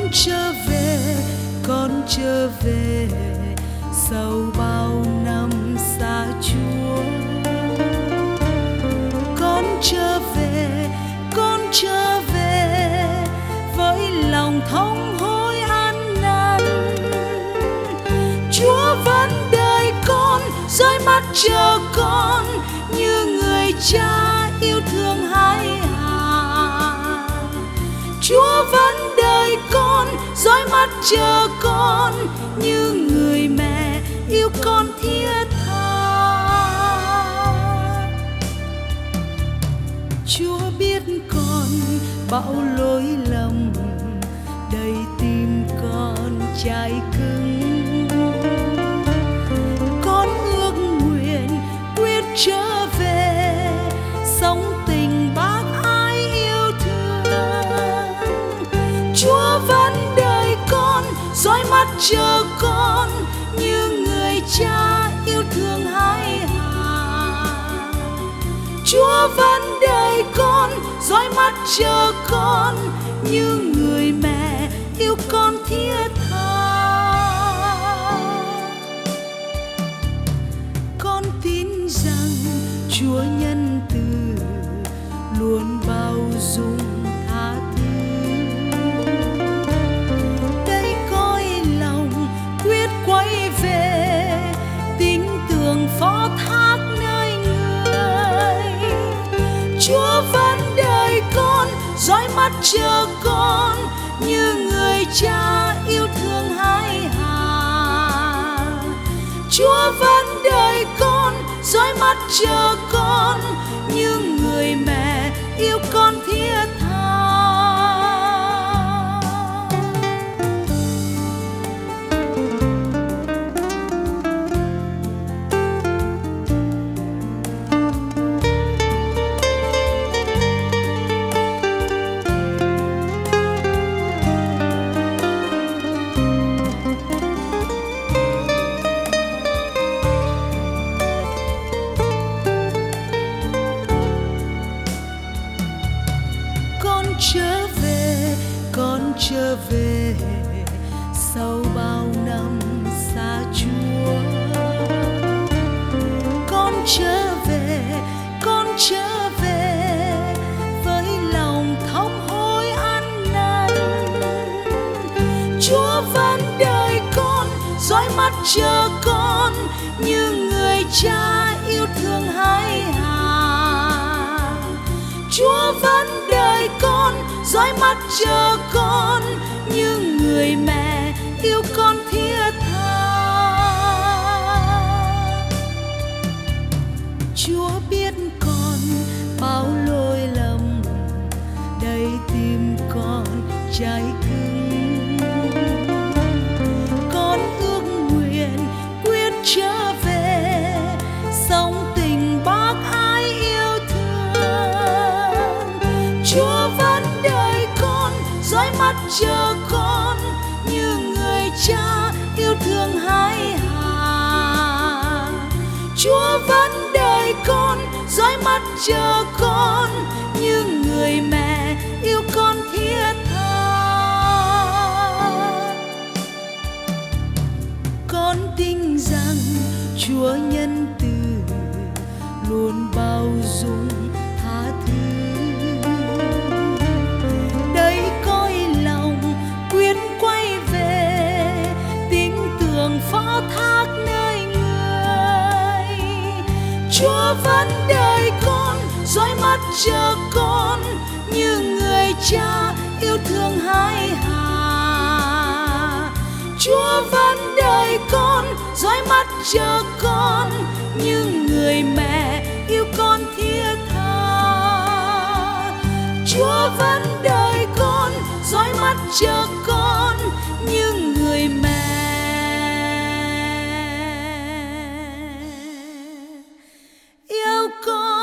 con trở về sau bao năm xa Chúa. Con trở về với lòng thống hối ăn năn. Chúa vẫn đợi con, dõi mắt chờ con như người cha yêu thương hai hà. Chúa vẫn đợi con, dõi mắt chờ con như người mẹ yêu con thiết tha. Chúa biết con bão lỗi lầm, đầy tim con trái cứng. Con ước nguyện quyết trở về, sống tình bác ái yêu thương. Chúa vẫn đợi con, dõi mắt chờ con như người cha yêu thương hai hà. Chúa vẫn đợi con, dõi mắt chờ con như người mẹ yêu con thiết tha. Con tin rằng Chúa nhân từ luôn bao dung tha thứ. Đây cõi lòng quyết quay về, tin tưởng phó thác nơi người. Chúa vẫn đợi con, dõi mắt chờ con như người cha yêu thương hai hà. Chúa vẫn đợi con, dõi mắt chờ con như người mẹ yêu con thiết tha. Con trở về sau bao năm xa Chúa. Con trở về với lòng thống hối ăn năn. Chúa vẫn đợi con, dõi mắt chờ con như người cha yêu thương hai hà. Chúa vẫn đợi con, dõi mắt chờ con như người mẹ yêu con thiết tha. Chúa biết con bao lỗi lầm, đầy tim con trái cứng. Con ước nguyện quyết trở về, sống tình bác ái yêu thương. Chúa vẫn đợi con, dõi mắt chờ con như người cha yêu thương hai hà. Chúa vẫn đợi con, dõi mắt chờ con như người mẹ yêu con thiết tha. Con tin rằng Chúa nhân từ luôn bao dung tha thứ. Đây cõi lòng quyết quay về, tin tưởng phó thác nơi người. Chúa vẫn đợi con, dõi mắt chờ con như người cha yêu thương hai hà. Chúa vẫn đợi con, dõi mắt chờ con như người mẹ yêu con thiết tha. Chúa vẫn đợi con, dõi mắt chờ con như người mẹ yêu con.